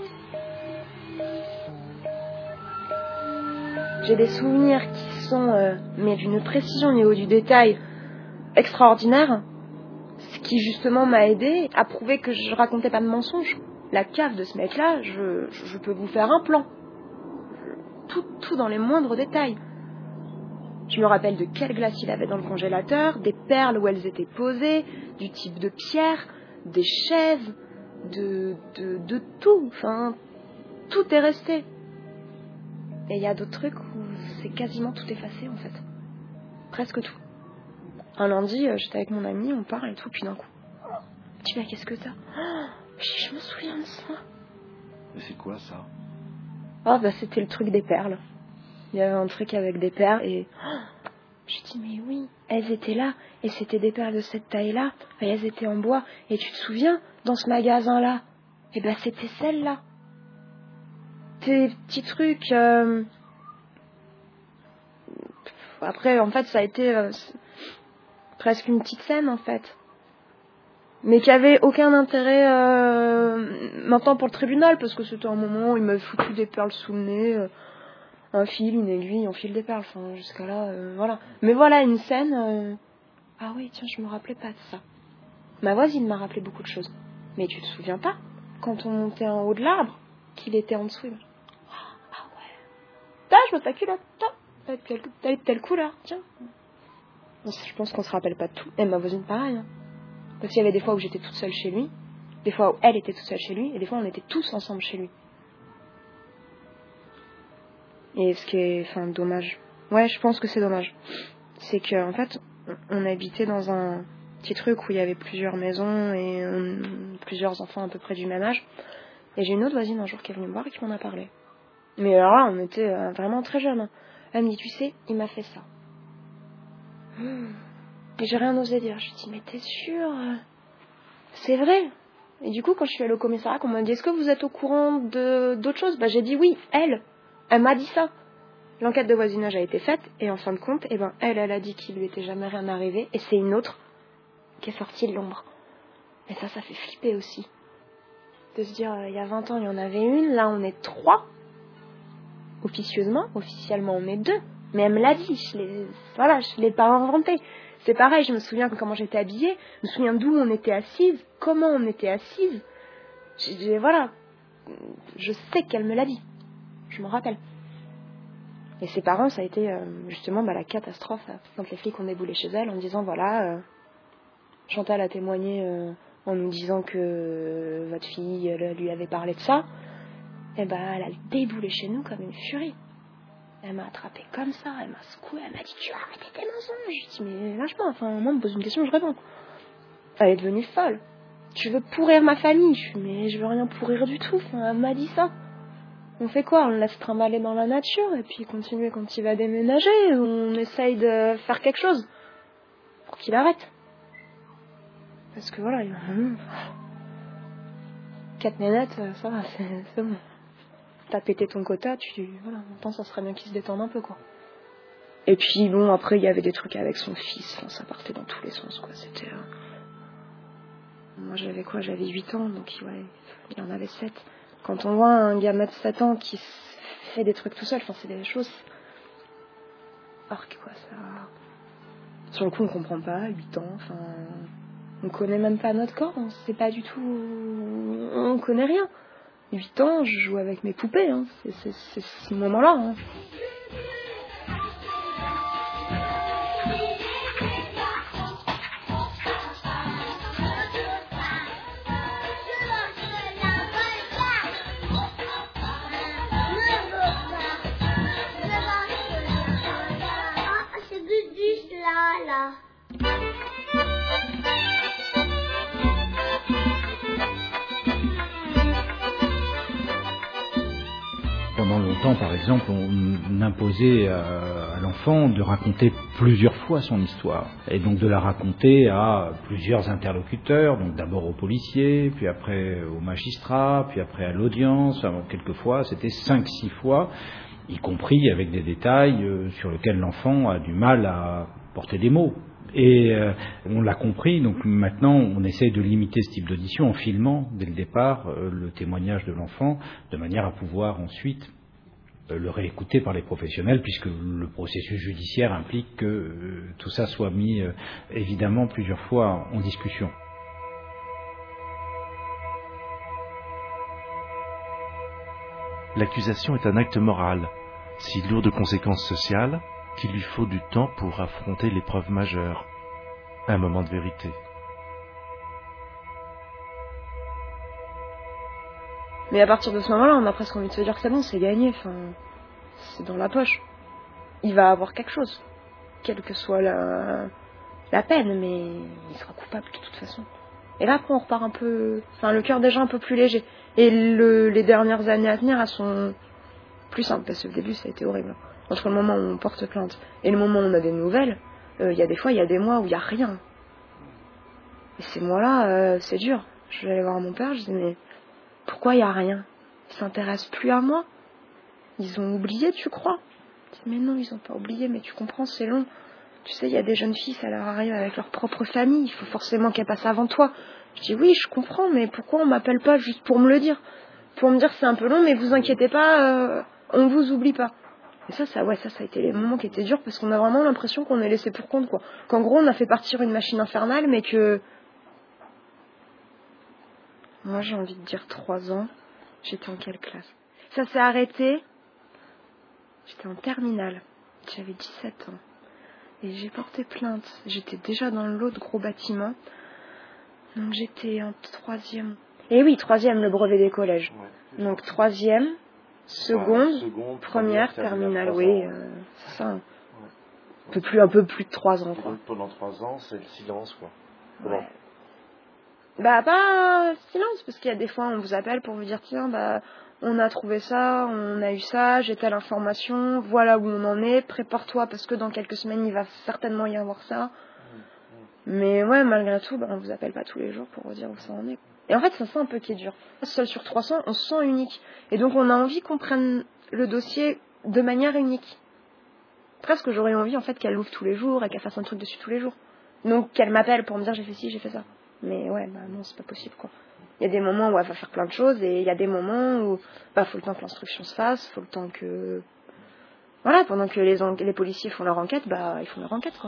J'ai des souvenirs qui sont mais d'une précision au niveau du détail extraordinaire, ce qui justement m'a aidé à prouver que je racontais pas de mensonges. La cave de ce mec-là, je peux vous faire un plan. Tout dans les moindres détails. Je me rappelle de quelle glace il avait dans le congélateur, des perles où elles étaient posées, du type de pierre, des chaises, de tout. Tout est resté. Et il y a d'autres trucs où c'est quasiment tout effacé, en fait. Presque tout. Un lundi, j'étais avec mon ami, on parle et tout, puis d'un coup. Tu vois, qu'est-ce que t'as ? Je me souviens de ça. Mais c'est quoi ça ? C'était le truc des perles. Il y avait un truc avec des perles et... J'ai dit, mais oui, elles étaient là. Et c'était des perles de cette taille-là. Et elles étaient en bois. Et tu te souviens, dans ce magasin-là, c'était celle-là. Des petits trucs... Après, en fait, ça a été presque une petite scène, en fait. Mais qui avait aucun intérêt maintenant pour le tribunal, parce que c'était un moment où il m'avait foutu des perles sous le nez, un fil, une aiguille, on file des perles, jusqu'à là, voilà. Mais voilà, une scène, ah oui, tiens, je me rappelais pas de ça. Ma voisine m'a rappelé beaucoup de choses. Mais tu te souviens pas, quand on montait en haut de l'arbre, qu'il était en dessous, ah ouais. Je me ta culotte, t'as eu tel coup là, tiens. Je pense qu'on se rappelle pas de tout. Et ma voisine, pareil, hein. Parce qu'il y avait des fois où j'étais toute seule chez lui, des fois où elle était toute seule chez lui, et des fois on était tous ensemble chez lui. Et ce qui est, dommage. Ouais, je pense que c'est dommage. C'est qu'en fait, on habitait dans un petit truc où il y avait plusieurs maisons et plusieurs enfants à peu près du même âge. Et j'ai une autre voisine un jour qui est venue me voir et qui m'en a parlé. Mais alors là, on était vraiment très jeunes. Elle me dit, tu sais, il m'a fait ça. Et j'ai rien osé dire. Je lui dis, mais t'es sûre ? C'est vrai ? Et du coup, quand je suis allée au commissariat, on m'a dit, est-ce que vous êtes au courant d'autre chose? J'ai dit oui, elle m'a dit ça. L'enquête de voisinage a été faite, et en fin de compte, elle a dit qu'il lui était jamais rien arrivé, et c'est une autre qui est sortie de l'ombre. Et ça fait flipper aussi. De se dire, il y a 20 ans, il y en avait une, là on est 3. Officieusement, officiellement on est 2. Mais elle me l'a dit, je l'ai pas inventé. C'est pareil, je me souviens de comment j'étais habillée, je me souviens d'où on était assise, comment on était assise. Je sais qu'elle me l'a dit. Je m'en rappelle. Et ses parents, ça a été justement la catastrophe quand les flics ont déboulé chez elle en disant Chantal a témoigné en nous disant que votre fille elle lui avait parlé de ça. Et elle a déboulé chez nous comme une furie. Elle m'a attrapée comme ça, elle m'a secouée, elle m'a dit tu vas arrêter tes mensonges. Je dis mais lâche-moi, moi on me pose une question, je réponds. Elle est devenue folle. Tu veux pourrir ma famille? Je dis mais je veux rien pourrir du tout, elle m'a dit ça. On fait quoi? On le laisse trimballer dans la nature et puis continuer quand il va déménager? On essaye de faire quelque chose pour qu'il arrête. Parce que voilà, 4 nénettes, ça va, c'est bon. T'as pété ton quota, on pense que ça serait bien qu'il se détende un peu, quoi. Et puis bon, après il y avait des trucs avec son fils, ça partait dans tous les sens, quoi. C'était... Moi j'avais 8 ans, donc il en avait 7. Quand on voit un gamin de 7 ans qui fait des trucs tout seul, c'est des choses... Arc, quoi, ça... Sur le coup on comprend pas, 8 ans, on connaît même pas notre corps, on sait pas du tout... On connaît rien. 8 ans, je joue avec mes poupées, c'est ce moment-là. Pendant longtemps, par exemple, on imposait à l'enfant de raconter plusieurs fois son histoire, et donc de la raconter à plusieurs interlocuteurs, donc d'abord aux policiers, puis après aux magistrats, puis après à l'audience. Quelquefois, c'était 5-6 fois, y compris avec des détails sur lesquels l'enfant a du mal à porter des mots. Et on l'a compris, donc maintenant on essaie de limiter ce type d'audition en filmant dès le départ le témoignage de l'enfant, de manière à pouvoir ensuite le réécouter par les professionnels, puisque le processus judiciaire implique que tout ça soit mis évidemment plusieurs fois en discussion. L'accusation est un acte moral, si lourd de conséquences sociales, qu'il lui faut du temps pour affronter l'épreuve majeure, un moment de vérité. Mais à partir de ce moment-là, on a presque envie de se dire que c'est bon, c'est gagné, c'est dans la poche. Il va avoir quelque chose, quelle que soit la peine, mais il sera coupable de toute façon. Et là, après, on repart un peu... le cœur déjà un peu plus léger. Et les dernières années à venir, elles sont plus simples, parce que le début, ça a été horrible. Entre le moment où on porte plainte et le moment où on a des nouvelles, il y a des mois où il n'y a rien. Et ces mois-là, c'est dur. Je vais aller voir mon père, je dis mais pourquoi il n'y a rien? Ils s'intéressent plus à moi? Ils ont oublié, tu crois? Je dis mais non, ils n'ont pas oublié, mais tu comprends, c'est long. Tu sais, il y a des jeunes filles, ça leur arrive avec leur propre famille, il faut forcément qu'elles passent avant toi. Je dis oui, je comprends, mais pourquoi on m'appelle pas juste pour me le dire? Pour me dire c'est un peu long, mais vous inquiétez pas, on vous oublie pas. Et ça a été les moments qui étaient durs, parce qu'on a vraiment l'impression qu'on est laissé pour compte, quoi. Qu'en gros, on a fait partir une machine infernale, mais que... Moi, j'ai envie de dire 3 ans. J'étais en quelle classe? Ça s'est arrêté. J'étais en terminale. J'avais 17 ans. Et j'ai porté plainte. J'étais déjà dans le lot de gros bâtiments. Donc j'étais en 3e. Et oui, 3e, le brevet des collèges. Ouais. Donc 3e... Seconde, première, terminale, oui, c'est ça. Ouais. Un peu plus de 3 ans, quoi. Pendant 3 ans, c'est le silence, quoi. Ouais. Pas silence, parce qu'il y a des fois, on vous appelle pour vous dire, tiens, on a trouvé ça, on a eu ça, j'ai telle information, voilà où on en est, prépare-toi, parce que dans quelques semaines, il va certainement y avoir ça. Mais ouais, malgré tout, on vous appelle pas tous les jours pour vous dire où ça en est. Et en fait, c'est ça un peu qui est dur. Seul sur 300, on se sent unique. Et donc, on a envie qu'on prenne le dossier de manière unique. Presque, j'aurais envie, en fait, qu'elle l'ouvre tous les jours et qu'elle fasse un truc dessus tous les jours. Donc, qu'elle m'appelle pour me dire j'ai fait ci, j'ai fait ça. Mais ouais, non, c'est pas possible, quoi. Il y a des moments où elle va faire plein de choses et il y a des moments où faut le temps que l'instruction se fasse, faut le temps que... Voilà, pendant que les policiers font leur enquête, ils font leur enquête, quoi.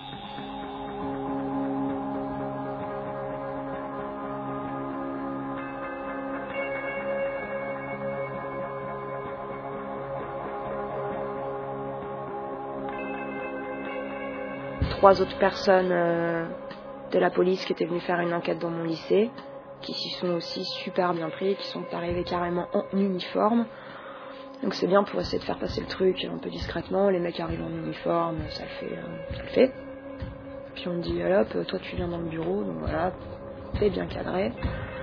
Trois autres personnes de la police qui étaient venues faire une enquête dans mon lycée, qui s'y sont aussi super bien pris, qui sont arrivés carrément en uniforme. Donc c'est bien pour essayer de faire passer le truc un peu discrètement. Les mecs arrivent en uniforme, ça le fait. Puis on me dit, hop, toi tu viens dans le bureau, donc voilà, t'es bien cadré.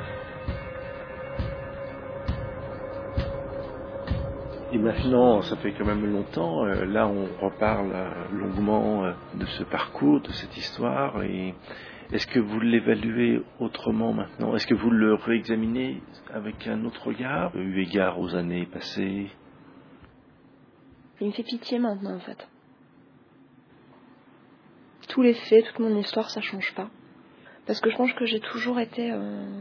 Et maintenant, ça fait quand même longtemps, là on reparle longuement de ce parcours, de cette histoire, et est-ce que vous l'évaluez autrement maintenant? Est-ce que vous le réexaminez avec un autre regard, eu égard aux années passées? Il me fait pitié maintenant, en fait. Tous les faits, toute mon histoire, ça change pas. Parce que je pense que j'ai toujours été...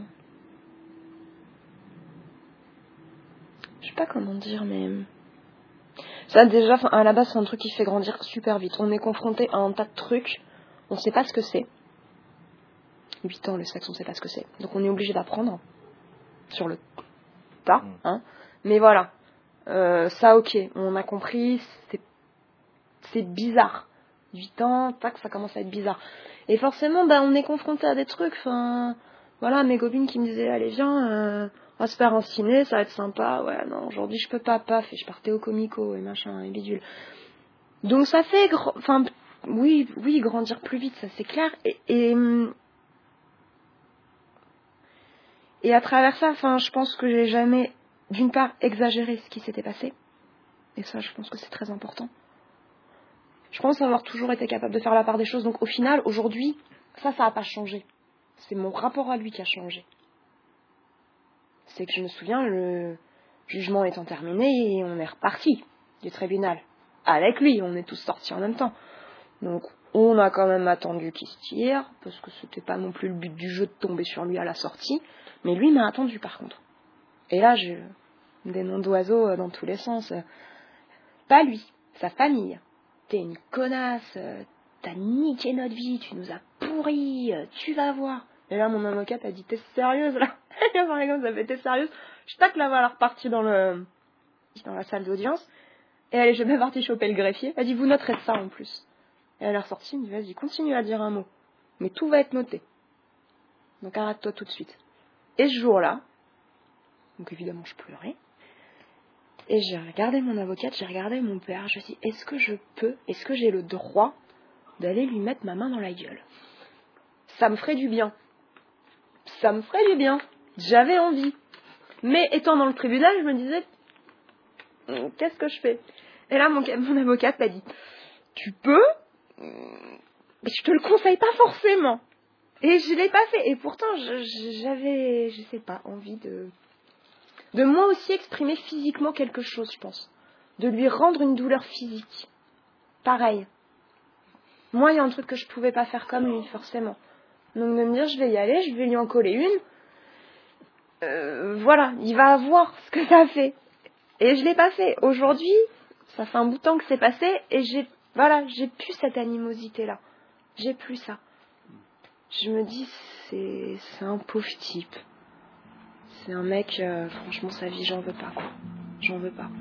Je sais pas comment dire, mais... Ça, déjà, à la base, c'est un truc qui fait grandir super vite. On est confronté à un tas de trucs, on sait pas ce que c'est. 8 ans, le sexe, on sait pas ce que c'est. Donc on est obligé d'apprendre sur le tas, hein. Mais voilà. Ça, ok, on a compris, c'est bizarre. 8 ans, tac, ça commence à être bizarre. Et forcément, on est confronté à des trucs, voilà, mes copines qui me disaient, allez, viens, on va se faire un ciné, ça va être sympa. Ouais, non, aujourd'hui, je peux pas, paf, et je partais au Comico, et machin, et bidule. Donc ça fait, oui, grandir plus vite, ça c'est clair, et à travers ça, je pense que j'ai jamais, d'une part, exagéré ce qui s'était passé. Et ça, je pense que c'est très important. Je pense avoir toujours été capable de faire la part des choses. Donc au final, aujourd'hui, ça n'a pas changé. C'est mon rapport à lui qui a changé. C'est que je me souviens, le jugement étant terminé, et on est reparti du tribunal. Avec lui, on est tous sortis en même temps. Donc on a quand même attendu qu'il se tire, parce que c'était pas non plus le but du jeu de tomber sur lui à la sortie. Mais lui m'a attendu par contre. Et là, j'ai des noms d'oiseaux dans tous les sens. Pas lui, sa famille. T'es une connasse, t'as niqué notre vie, tu nous as pourris, tu vas voir. Et là, mon avocate a dit, t'es sérieuse là? Elle a parlé comme ça, fait, t'es sérieuse? Je tacle la voilà repartie dans la salle d'audience. Et elle est jamais partie choper le greffier. Elle dit, vous noterez ça en plus. Et elle est ressortie, elle me dit, vas-y, continue à dire un mot. Mais tout va être noté. Donc arrête-toi tout de suite. Et ce jour-là, donc évidemment je pleurais, et j'ai regardé mon avocate, j'ai regardé mon père, je me suis dit, est-ce que j'ai le droit d'aller lui mettre ma main dans la gueule? Ça me ferait du bien. J'avais envie. Mais étant dans le tribunal, je me disais, qu'est-ce que je fais? Et là, mon avocate m'a dit, tu peux, mais je te le conseille pas forcément. Et je l'ai pas fait. Et pourtant, j'avais, je sais pas, envie de moi aussi exprimer physiquement quelque chose, je pense. De lui rendre une douleur physique. Pareil. Moi, il y a un truc que je pouvais pas faire comme lui, forcément. Donc de me dire, je vais y aller, je vais lui en coller une. Voilà, il va voir ce que ça fait. Et je l'ai pas fait. Aujourd'hui, ça fait un bout de temps que c'est passé, et j'ai plus cette animosité-là. J'ai plus ça. Je me dis, c'est un pauvre type. C'est un mec, franchement, sa vie, j'en veux pas, quoi. J'en veux pas.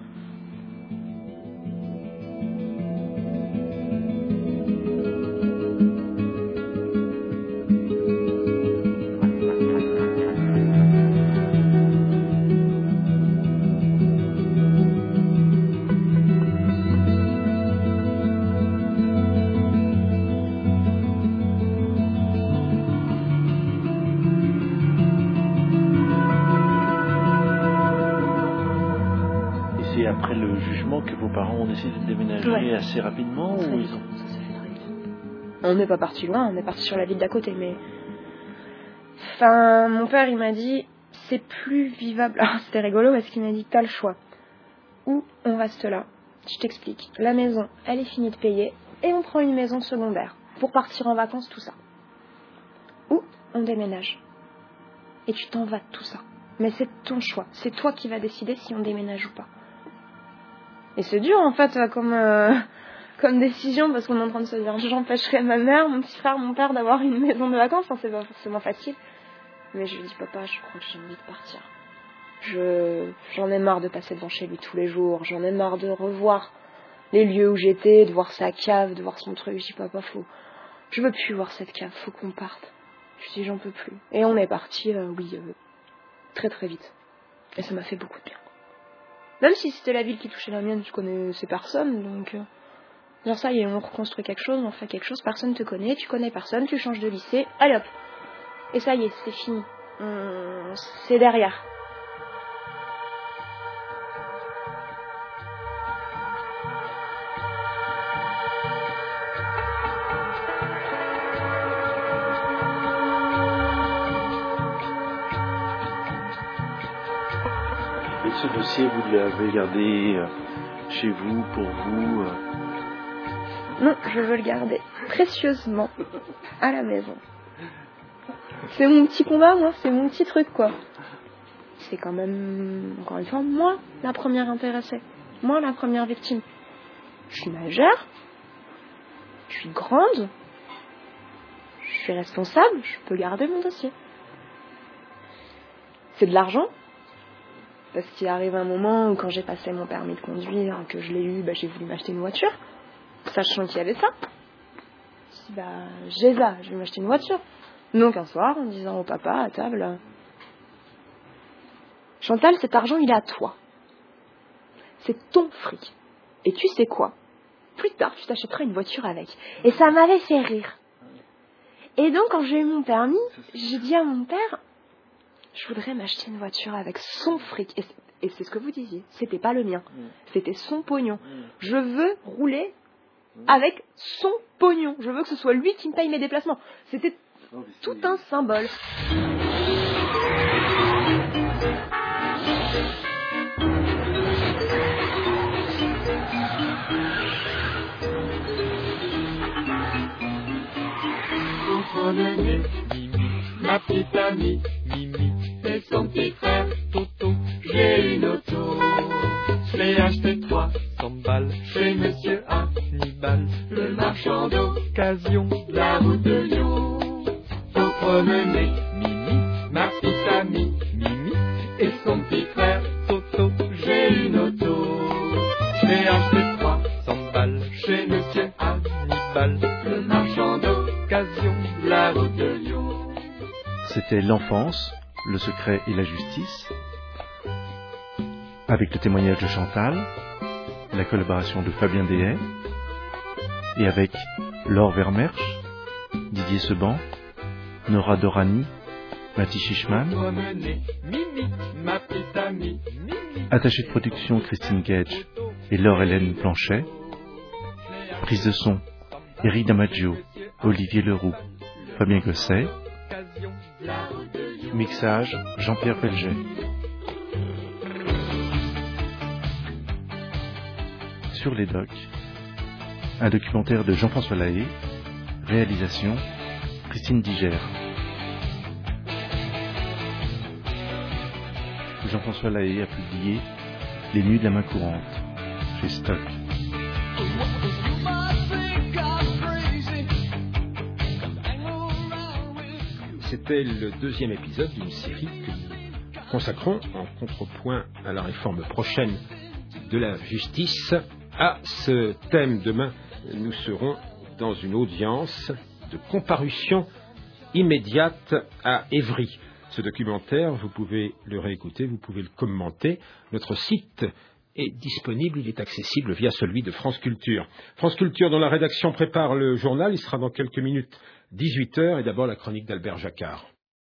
Après le jugement que vos parents ont décidé de déménager assez rapidement, ou ils ont... Ça s'est fait très vite. On n'est pas parti loin, on est parti sur la ville d'à côté, mais... Enfin, mon père, il m'a dit, c'est plus vivable. Alors, c'était rigolo parce qu'il m'a dit, t'as le choix. Ou on reste là. Je t'explique. La maison, elle est finie de payer, et on prend une maison secondaire pour partir en vacances, tout ça. Ou on déménage. Et tu t'en vas de tout ça. Mais c'est ton choix. C'est toi qui vas décider si on déménage ou pas. Et c'est dur, en fait, comme décision, parce qu'on est en train de se dire, j'empêcherai ma mère, mon petit frère, mon père d'avoir une maison de vacances. Enfin, c'est pas forcément facile. Mais je lui dis, papa, je crois que j'ai envie de partir. J'en ai marre de passer devant chez lui tous les jours. J'en ai marre de revoir les lieux où j'étais, de voir sa cave, de voir son truc. Je dis, papa, je veux plus voir cette cave, faut qu'on parte. Je dis, j'en peux plus. Et on est parti, très très vite. Et ça m'a fait beaucoup de bien. Même si c'était la ville qui touchait la mienne, tu connais ces personnes, donc... genre ça y est, on reconstruit quelque chose, on fait quelque chose, personne te connaît, tu connais personne, tu changes de lycée, allez hop. Et ça y est, c'est fini. C'est derrière. Et ce dossier, vous l'avez gardé chez vous, pour vous Non, je veux le garder précieusement à la maison. C'est mon petit combat, moi, c'est mon petit truc, quoi. C'est quand même, encore une fois, moi, la première intéressée. Moi, la première victime. Je suis majeure, je suis grande, je suis responsable, je peux garder mon dossier. C'est de l'argent. Parce qu'il arrive un moment où, quand j'ai passé mon permis de conduire, que je l'ai eu, j'ai voulu m'acheter une voiture, sachant qu'il y avait ça. Je dis, j'ai ça, je vais m'acheter une voiture. Donc un soir, en disant au papa à table, Chantal, cet argent, il est à toi. C'est ton fric. Et tu sais quoi? Plus tard, tu t'achèteras une voiture avec. Et ça m'avait fait rire. Et donc, quand j'ai eu mon permis, j'ai dit à mon père, je voudrais m'acheter une voiture avec son fric. Et c'est ce que vous disiez. C'était pas le mien. C'était son pognon. Je veux rouler avec son pognon. Je veux que ce soit lui qui me paye mes déplacements. C'était tout un symbole. Vous promenez, Mimi, ma petite amie, Mimi, et son petit frère, Toto, j'ai une auto. Je l'ai acheté 300 balles chez Monsieur Hannibal, le marchand d'occasion de la route de Lyon. Faut promener, Mimi, ma petite amie, Mimi, et son petit frère, Toto, j'ai une auto. Je l'ai acheté 300 balles chez Monsieur Hannibal, le marchand d'occasion de la route de Lyon. C'était L'enfance, le secret et la justice, avec le témoignage de Chantal, la collaboration de Fabien Deshaies, et avec Laure Vermersch, Didier Seban, Nora Dorani, Mathis Chichman, attachée de production Christine Gage et Laure-Hélène Planchet, prise de son Eric Damaggio, Olivier Leroux, Fabien Gosset, mixage Jean-Pierre Pelget. Sur les docks, un documentaire de Jean-François Lahaye, réalisation Christine Digère. Jean-François Lahaye a publié Les Nuits de la main courante chez Stock. C'était le deuxième épisode d'une série que nous consacrons en contrepoint à la réforme prochaine de la justice. À ce thème, demain, nous serons dans une audience de comparution immédiate à Évry. Ce documentaire, vous pouvez le réécouter, vous pouvez le commenter. Notre site est disponible, il est accessible via celui de France Culture. France Culture, dont la rédaction prépare le journal, il sera dans quelques minutes 18h, et d'abord la chronique d'Albert Jacquard.